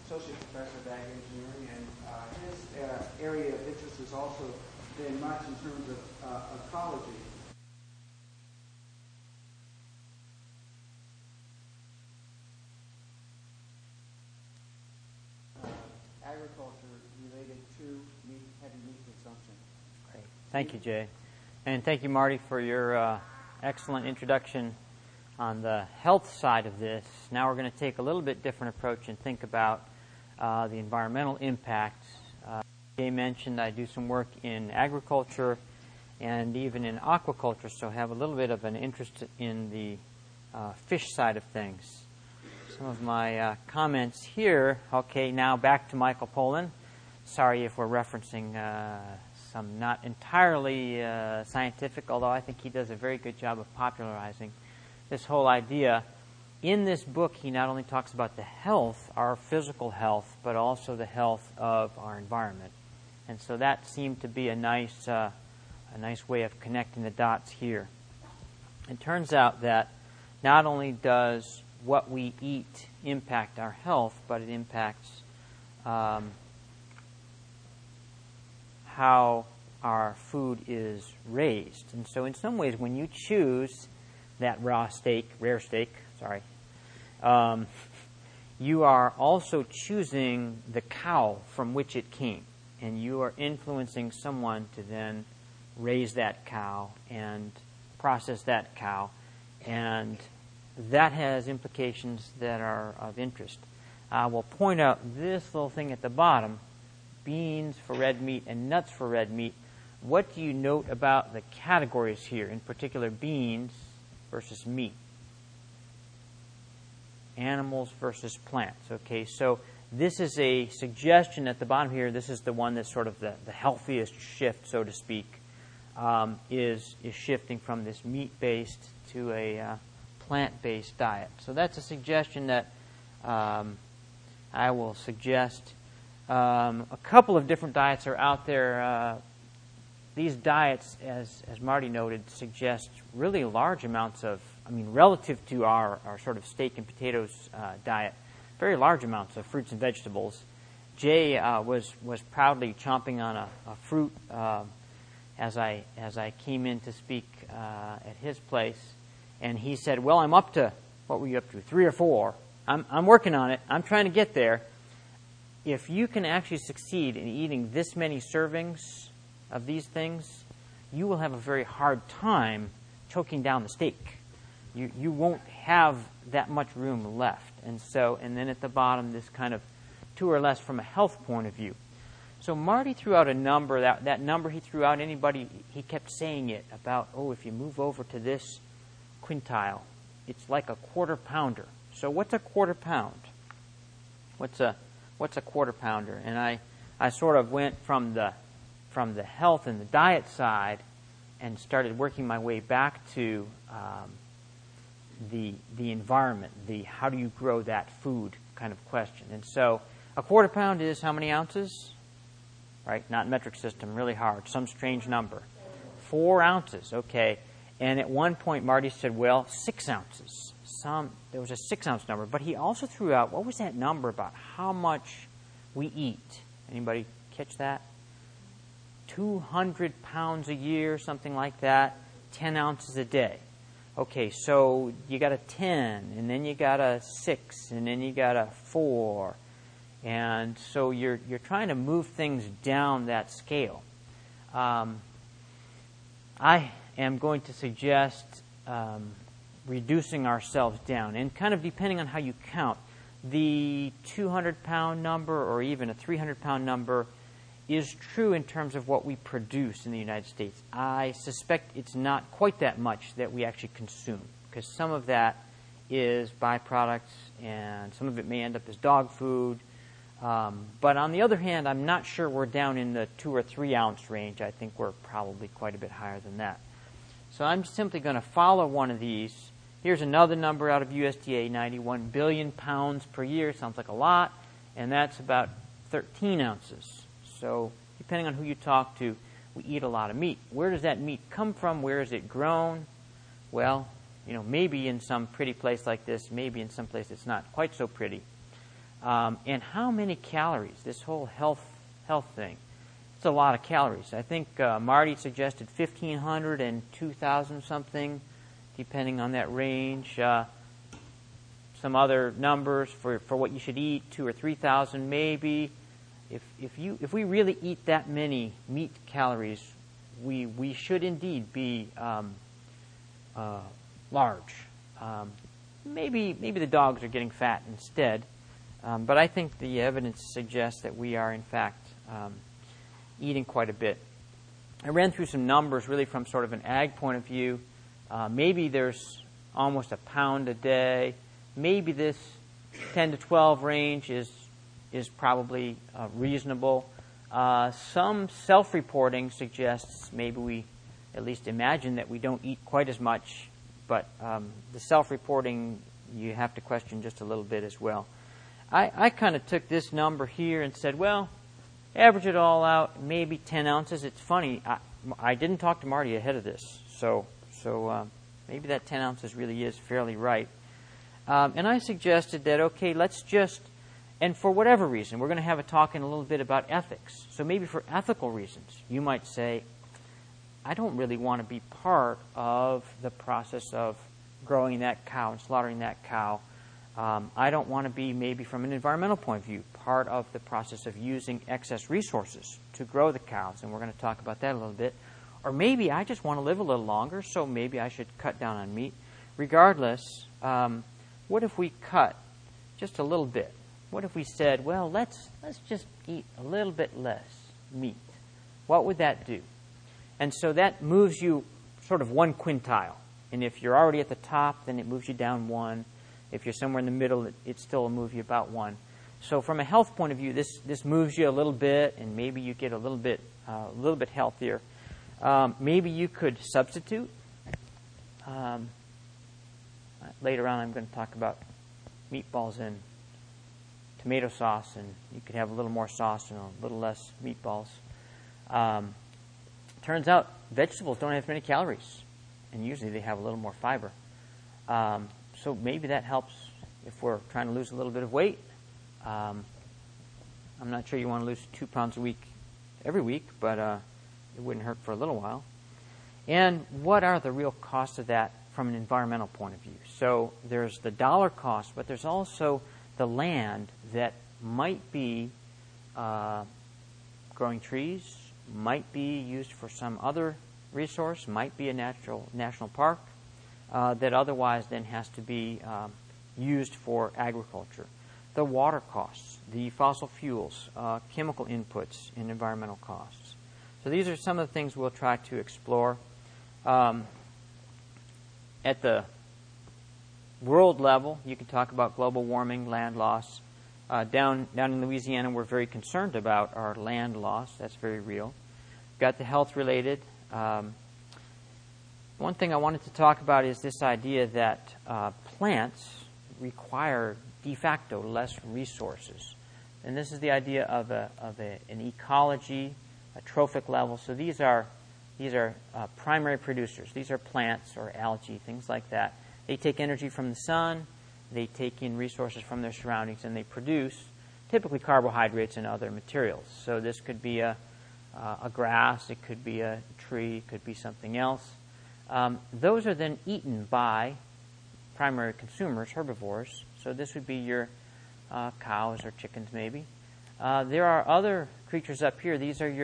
associate professor of ag engineering, and his area of interest has also been much in terms of ecology. Agriculture related to heavy meat consumption. Great. Thank you, Jay. And thank you, Marty, for your excellent introduction on the health side of this. Now we're going to take a little bit different approach and think about the environmental impacts. Jay mentioned I do some work in agriculture and even in aquaculture, so have a little bit of an interest in the fish side of things. Some of my comments here. Okay, now back to Michael Pollan. Sorry if we're referencing some not entirely scientific, although I think he does a very good job of popularizing this whole idea. In this book, he not only talks about the health, our physical health, but also the health of our environment. And so that seemed to be a nice way of connecting the dots here. It turns out that not only does what we eat impact our health, but it impacts how our food is raised. And so in some ways, when you choose that rare steak, you are also choosing the cow from which it came. And you are influencing someone to then raise that cow and process that cow. And that has implications that are of interest. I will point out this little thing at the bottom, beans for red meat and nuts for red meat. What do you note about the categories here, in particular beans versus meat? Animals versus plants. Okay, so this is a suggestion at the bottom here. This is the one that's sort of the healthiest shift, so to speak, is shifting from this meat-based to a plant-based diet. So that's a suggestion that I will suggest. A couple of different diets are out there. These diets, as Marty noted, suggest really large amounts of, relative to our sort of steak and potatoes diet, very large amounts of fruits and vegetables. Jay was proudly chomping on a fruit as I came in to speak at his place, and he said, "Well, I'm up to, what were you up to, 3 or 4? I'm working on it. I'm trying to get there." If you can actually succeed in eating this many servings of these things, you will have a very hard time choking down the steak. You won't have that much room left. And then at the bottom, this kind of 2 or less from a health point of view. So Marty threw out a number. That number he threw out, he kept saying it about, if you move over to this quintile, it's like a quarter pounder. So what's a quarter pound? What's a quarter pounder? And I sort of went from the health and the diet side and started working my way back to the environment, the how do you grow that food kind of question. And so a quarter pound is how many ounces? Right, not metric system, really hard, some strange number. 4 ounces, okay. And at one point Marty said, 6 ounces. There was a 6-ounce number, but he also threw out, what was that number about how much we eat? Anybody catch that? 200 pounds a year, something like that, 10 ounces a day. Okay, so you got a 10, and then you got a 6, and then you got a 4. And so you're trying to move things down that scale. I am going to suggest reducing ourselves down, and kind of depending on how you count, the 200-pound number or even a 300-pound number is true in terms of what we produce in the United States. I suspect it's not quite that much that we actually consume, because some of that is byproducts, and some of it may end up as dog food. But on the other hand, I'm not sure we're down in the 2 or 3 ounce range. I think we're probably quite a bit higher than that. So I'm simply going to follow one of these. Here's another number out of USDA, 91 billion pounds per year. Sounds like a lot. And that's about 13 ounces. So depending on who you talk to, we eat a lot of meat. Where does that meat come from? Where is it grown? Well, maybe in some pretty place like this, maybe in some place it's not quite so pretty. And how many calories? This whole health thing. It's a lot of calories. I think Marty suggested 1,500 and 2,000 something, depending on that range. Some other numbers for what you should eat, 2,000 or 3,000 maybe. If we really eat that many meat calories, we should indeed be large. Maybe the dogs are getting fat instead, but I think the evidence suggests that we are in fact eating quite a bit. I ran through some numbers really from sort of an ag point of view. Maybe there's almost a pound a day. Maybe this 10 to 12 range is probably reasonable. Some self-reporting suggests maybe we at least imagine that we don't eat quite as much, but the self-reporting you have to question just a little bit as well. I kind of took this number here and said, well, average it all out, maybe 10 ounces. It's funny, I didn't talk to Marty ahead of this, so maybe that 10 ounces really is fairly right. And I suggested that, okay, let's just, and for whatever reason, we're going to have a talk in a little bit about ethics. So maybe for ethical reasons, you might say, I don't really want to be part of the process of growing that cow and slaughtering that cow. I don't want to be, maybe from an environmental point of view, part of the process of using excess resources to grow the cows, and we're going to talk about that a little bit. Or maybe I just want to live a little longer, so maybe I should cut down on meat. Regardless, what if we cut just a little bit? What if we said, well, let's just eat a little bit less meat? What would that do? And so that moves you sort of 1 quintile. And if you're already at the top, then it moves you down 1. If you're somewhere in the middle, it still will move you about 1. So from a health point of view, this moves you a little bit, and maybe you get a little bit healthier. Maybe you could substitute. Later on, I'm going to talk about meatballs and tomato sauce, and you could have a little more sauce and a little less meatballs. Turns out vegetables don't have many calories, and usually they have a little more fiber. So maybe that helps if we're trying to lose a little bit of weight. I'm not sure you want to lose 2 pounds a week every week, but it wouldn't hurt for a little while. And what are the real costs of that from an environmental point of view? So there's the dollar cost, but there's also the land that might be growing trees, might be used for some other resource, might be a national park that otherwise then has to be used for agriculture. The water costs, the fossil fuels, chemical inputs, and environmental costs. So these are some of the things we'll try to explore. At the world level, you can talk about global warming, land loss. Down in Louisiana, we're very concerned about our land loss. That's very real. We've got the health-related. One thing I wanted to talk about is this idea that plants require de facto less resources. And this is the idea of an ecology, a trophic level. So these are primary producers. These are plants or algae, things like that. They take energy from the sun, they take in resources from their surroundings, and they produce typically carbohydrates and other materials. So this could be a grass, it could be a tree, it could be something else. Those are then eaten by primary consumers, herbivores. So this would be your cows or chickens maybe. There are other creatures up here. These are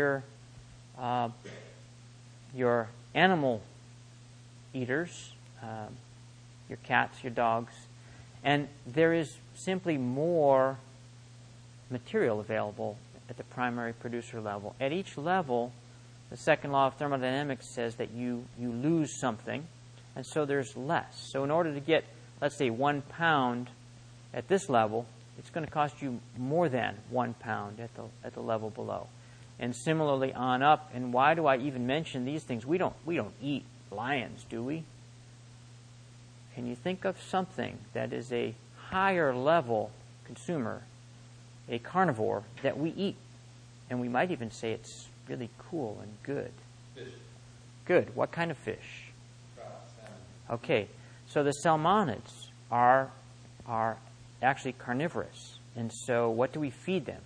your animal eaters, your cats, your dogs, and there is simply more material available at the primary producer level. At each level, the second law of thermodynamics says that you lose something, and so there's less. So in order to get, let's say, 1 pound at this level, it's going to cost you more than 1 pound at the level below. And similarly on up. And why do I even mention these things? We don't eat lions, do we? Can you think of something that is a higher level consumer, a carnivore, that we eat? And we might even say it's really cool and good. Fish. Good. What kind of fish? Trout, salmon. Okay. So the salmonids are actually carnivorous. And so what do we feed them?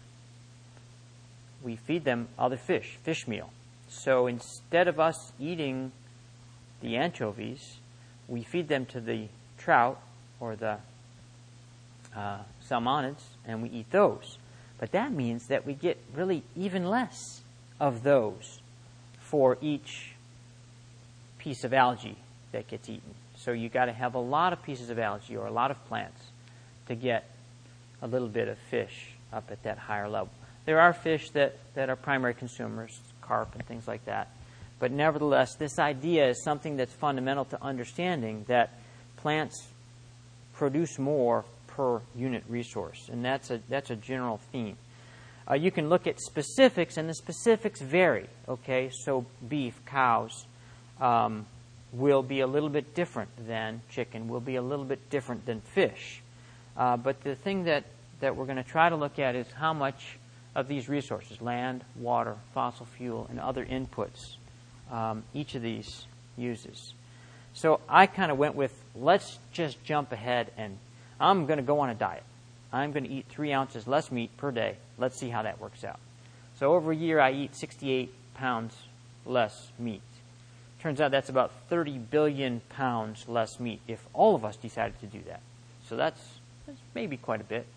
We feed them other fish meal. So instead of us eating the anchovies, we feed them to the trout or the salmonids, and we eat those. But that means that we get really even less of those for each piece of algae that gets eaten. So you got to have a lot of pieces of algae or a lot of plants to get a little bit of fish up at that higher level. There are fish that are primary consumers, carp and things like that. But nevertheless, this idea is something that's fundamental to understanding that plants produce more per unit resource. And that's a general theme. You can look at specifics, and the specifics vary. Okay, so beef, cows, will be a little bit different than chicken, will be a little bit different than fish. But the thing that we're going to try to look at is how much of these resources, land, water, fossil fuel, and other inputs, each of these uses. So I kind of went with, let's just jump ahead, and I'm going to go on a diet. I'm going to eat 3 ounces less meat per day. Let's see how that works out. So over a year, I eat 68 pounds less meat. Turns out that's about 30 billion pounds less meat if all of us decided to do that. So that's maybe quite a bit.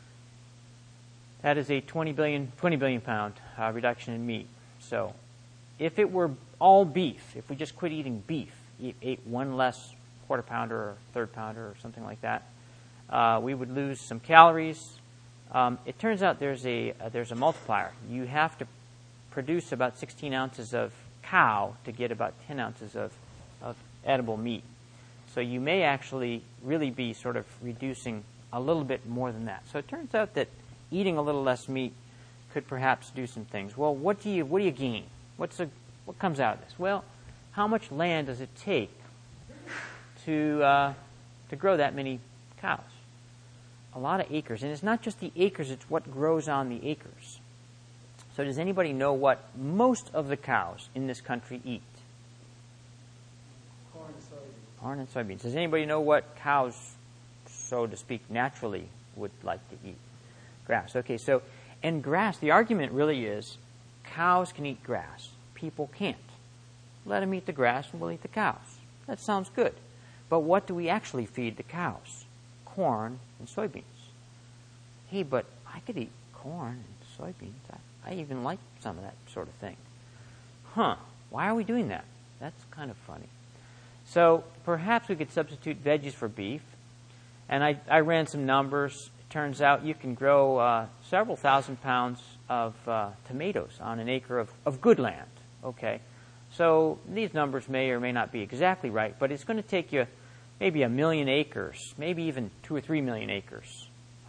That is a 20 billion pound reduction in meat. So if it were all beef, if we just quit eating beef, ate one less quarter pounder or third pounder or something like that, we would lose some calories. It turns out there's a multiplier. You have to produce about 16 ounces of cow to get about 10 ounces of edible meat. So you may actually really be sort of reducing a little bit more than that. So it turns out that eating a little less meat could perhaps do some things. Well, what do you gain? What comes out of this? Well, how much land does it take to grow that many cows? A lot of acres. And it's not just the acres, it's what grows on the acres. So does anybody know what most of the cows in this country eat? Corn and soybeans. Does anybody know what cows, so to speak, naturally would like to eat? Grass. Okay, so, and grass, the argument really is cows can eat grass. People can't. Let them eat the grass and we'll eat the cows. That sounds good. But what do we actually feed the cows? Corn and soybeans. Hey, but I could eat corn and soybeans. I even like some of that sort of thing. Why are we doing that? That's kind of funny. So perhaps we could substitute veggies for beef. And I ran some numbers. It turns out you can grow several thousand pounds of tomatoes on an acre of good land. Okay, so these numbers may or may not be exactly right, but it's going to take you maybe 1 million acres, maybe even 2 or 3 million acres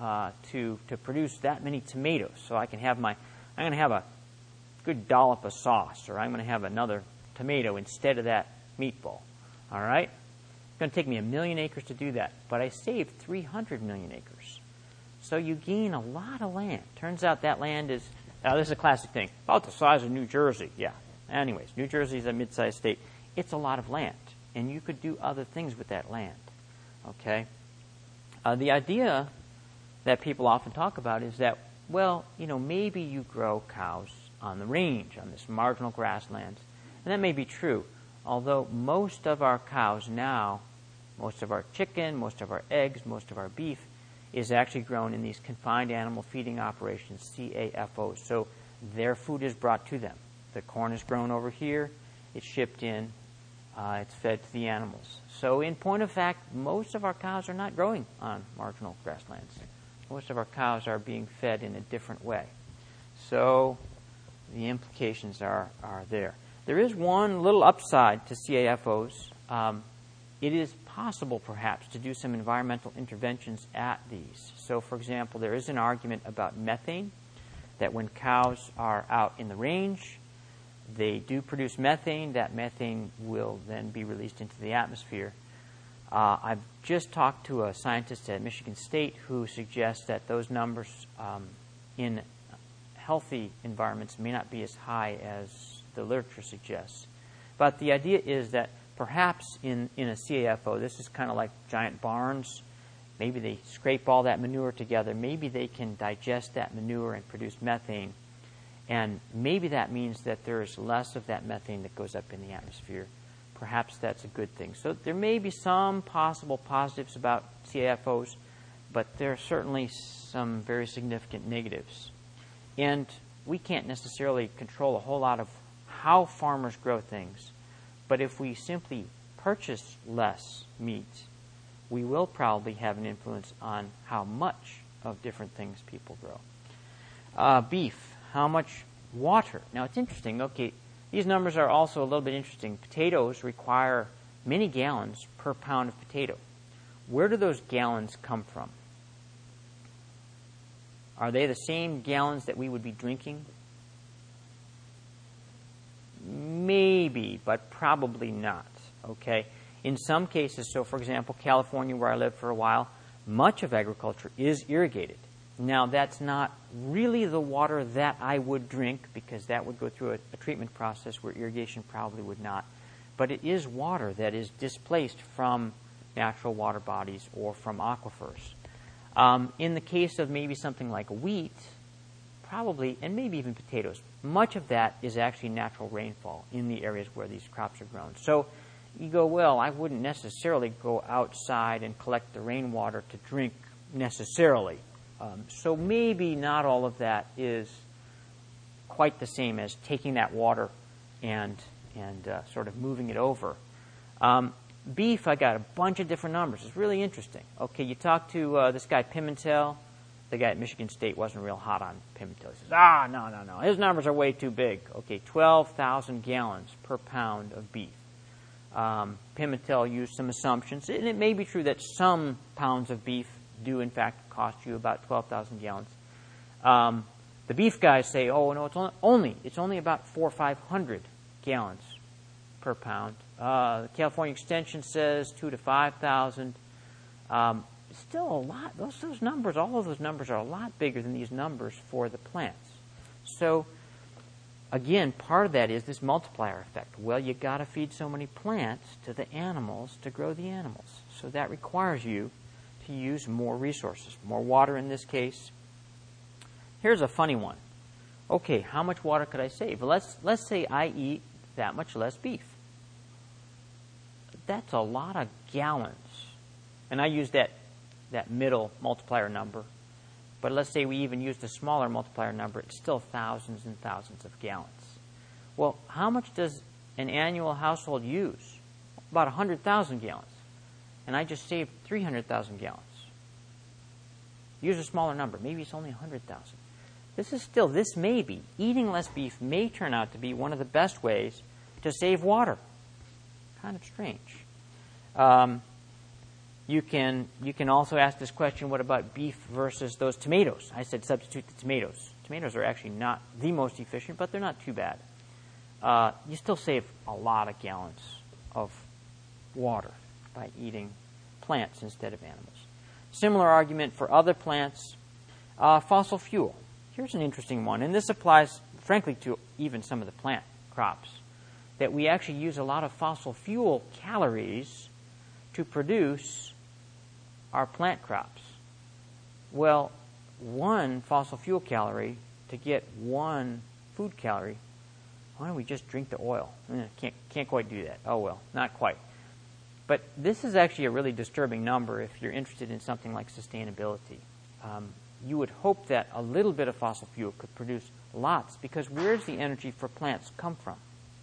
to produce that many tomatoes. So I'm going to have a good dollop of sauce, or I'm going to have another tomato instead of that meatball. All right? It's going to take me 1 million acres to do that, but I saved 300 million acres. So you gain a lot of land. Turns out that land is, this is a classic thing, about the size of New Jersey. Yeah. Anyways, New Jersey is a mid-sized state. It's a lot of land, and you could do other things with that land. Okay? The idea that people often talk about is that, well, maybe you grow cows on the range, on this marginal grasslands. And that may be true, although most of our cows now, most of our chicken, most of our eggs, most of our beef is actually grown in these confined animal feeding operations, CAFOs. So their food is brought to them. The corn is grown over here, it's shipped in, it's fed to the animals. So in point of fact, most of our cows are not growing on marginal grasslands. Most of our cows are being fed in a different way. So the implications are there. There is one little upside to CAFOs. It is possible, perhaps, to do some environmental interventions at these. So, for example, there is an argument about methane, that when cows are out in the range, they do produce methane. That methane will then be released into the atmosphere. I've just talked to a scientist at Michigan State who suggests that those numbers in healthy environments may not be as high as the literature suggests. But the idea is that perhaps in a CAFO, this is kind of like giant barns. Maybe they scrape all that manure together. Maybe they can digest that manure and produce methane. And maybe that means that there is less of that methane that goes up in the atmosphere. Perhaps that's a good thing. So there may be some possible positives about CAFOs, but there are certainly some very significant negatives. And we can't necessarily control a whole lot of how farmers grow things. But if we simply purchase less meat, we will probably have an influence on how much of different things people grow. Beef, how much water? Now, it's interesting. Okay, these numbers are also a little bit interesting. Potatoes require many gallons per pound of potato. Where do those gallons come from? Are they the same gallons that we would be drinking? Maybe, but probably not. Okay? In some cases, so for example, California, where I lived for a while, much of agriculture is irrigated. Now, that's not really the water that I would drink, because that would go through a treatment process where irrigation probably would not. But it is water that is displaced from natural water bodies or from aquifers. In the case of maybe something like wheat, probably, and maybe even potatoes, much of that is actually natural rainfall in the areas where these crops are grown. So you go, well, I wouldn't necessarily go outside and collect the rainwater to drink necessarily. So maybe not all of that is quite the same as taking that water and sort of moving it over. Beef, I got a bunch of different numbers. It's really interesting. Okay, you talk to this guy Pimentel. The guy at Michigan State wasn't real hot on Pimentel. He says, no. His numbers are way too big. Okay, 12,000 gallons per pound of beef. Pimentel used some assumptions, and it may be true that some pounds of beef do, in fact, cost you about 12,000 gallons. The beef guys say, oh, no, it's only about 400 or 500 gallons per pound. The California Extension says 2,000 to 5,000. Still a lot. Those numbers, all of those numbers are a lot bigger than these numbers for the plants. So, again, part of that is this multiplier effect. Well, you got to feed so many plants to the animals to grow the animals. So that requires you to use more resources, more water in this case. Here's a funny one. Okay, how much water could I save? Well, let's say I eat that much less beef. That's a lot of gallons. And I use that middle multiplier number. But let's say we even use the smaller multiplier number. It's still thousands and thousands of gallons. Well, how much does an annual household use? About 100,000 gallons. And I just saved 300,000 gallons. Use a smaller number. Maybe it's only 100,000. This may be, eating less beef may turn out to be one of the best ways to save water. Kind of strange. You can also ask this question, what about beef versus those tomatoes? I said substitute the tomatoes. Tomatoes are actually not the most efficient, but they're not too bad. You still save a lot of gallons of water by eating plants instead of animals. Similar argument for other plants. Fossil fuel. Here's an interesting one, and this applies, frankly, to even some of the plant crops, that we actually use a lot of fossil fuel calories to produce our plant crops. Well, one fossil fuel calorie to get one food calorie, why don't we just drink the oil? Can't quite do that. Oh well, not quite. But this is actually a really disturbing number if you're interested in something like sustainability. You would hope that a little bit of fossil fuel could produce lots, because where does the energy for plants come from?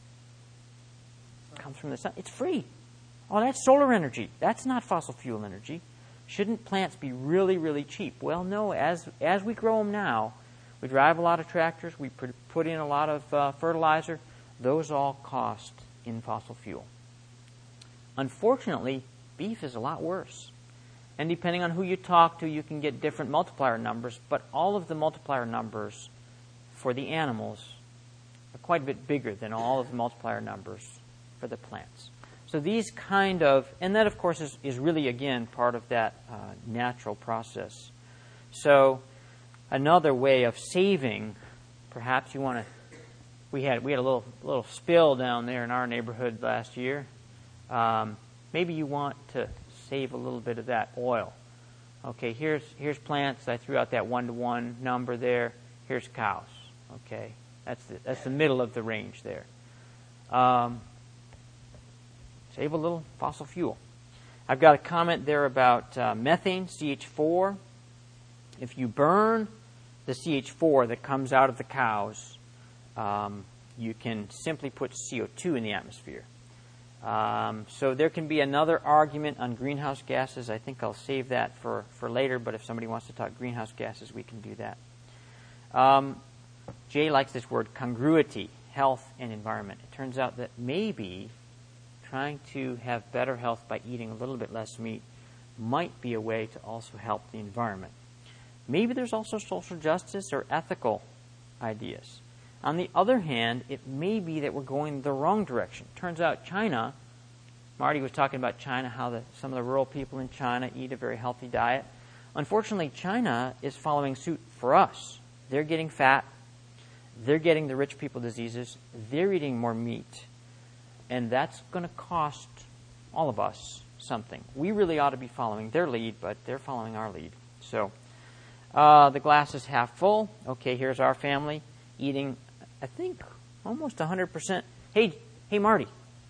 It comes from the sun. It's free. Oh, that's solar energy. That's not fossil fuel energy. Shouldn't plants be really, really cheap? Well, no. As we grow them now, we drive a lot of tractors, we put in a lot of fertilizer. Those all cost in fossil fuel. Unfortunately, beef is a lot worse. And depending on who you talk to, you can get different multiplier numbers, but all of the multiplier numbers for the animals are quite a bit bigger than all of the multiplier numbers for the plants. So these kind of, and that of course is really, again, part of that natural process. So another way of saving, perhaps you want to, we had a little spill down there in our neighborhood last year. Maybe you want to save a little bit of that oil. Okay, here's plants. I threw out that 1-to-1 number there. Here's cows. Okay, that's the middle of the range there. Save a little fossil fuel. I've got a comment there about methane, CH4. If you burn the CH4 that comes out of the cows, you can simply put CO2 in the atmosphere. So there can be another argument on greenhouse gases. I think I'll save that for later, but if somebody wants to talk greenhouse gases, we can do that. Jay likes this word, congruity, health and environment. It turns out that maybe trying to have better health by eating a little bit less meat might be a way to also help the environment. Maybe there's also social justice or ethical ideas. On the other hand, it may be that we're going the wrong direction. Turns out China, Marty was talking about China, how some of the rural people in China eat a very healthy diet. Unfortunately, China is following suit for us. They're getting fat. They're getting the rich people diseases. They're eating more meat. And that's going to cost all of us something. We really ought to be following their lead, but they're following our lead. So the glass is half full. Okay, here's our family eating, I think, almost 100%. Hey, Marty,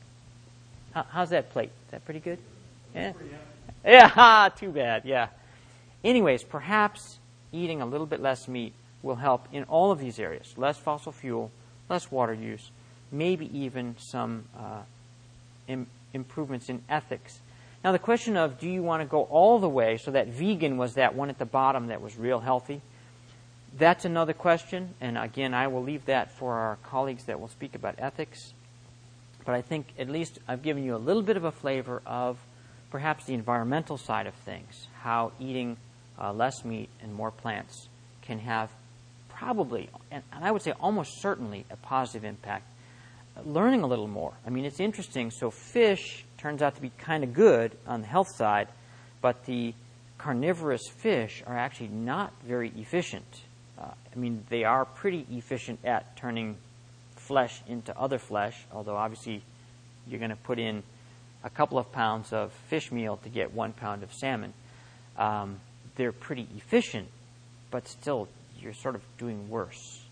how's that plate? Is that pretty good? Yeah? Yeah, too bad, yeah. Anyways, perhaps eating a little bit less meat will help in all of these areas. Less fossil fuel, less water use, maybe even some improvements in ethics. Now the question of, do you want to go all the way, so that vegan was that one at the bottom that was real healthy? That's another question, and again, I will leave that for our colleagues that will speak about ethics. But I think at least I've given you a little bit of a flavor of perhaps the environmental side of things, how eating less meat and more plants can have probably, and I would say almost certainly, a positive impact. Learning a little more. I mean, it's interesting. So fish turns out to be kind of good on the health side, but the carnivorous fish are actually not very efficient. I mean, they are pretty efficient at turning flesh into other flesh, although obviously you're going to put in a couple of pounds of fish meal to get 1 pound of salmon. They're pretty efficient, but still you're sort of doing worse.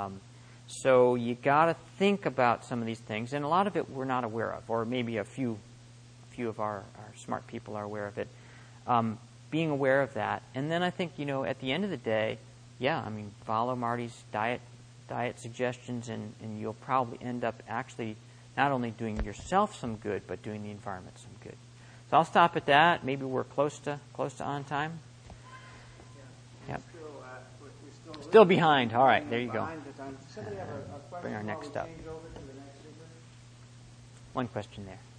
So you got to think about some of these things, and a lot of it we're not aware of, or maybe a few of our smart people are aware of it. Being aware of that, and then I think, at the end of the day, follow Marty's diet suggestions, and you'll probably end up actually not only doing yourself some good, but doing the environment some good. So I'll stop at that. Maybe we're close to on time. Yeah. Yep. Still behind. All right, there you go. Somebody have a question Bring our next while up. we change over to the next speaker? One question there.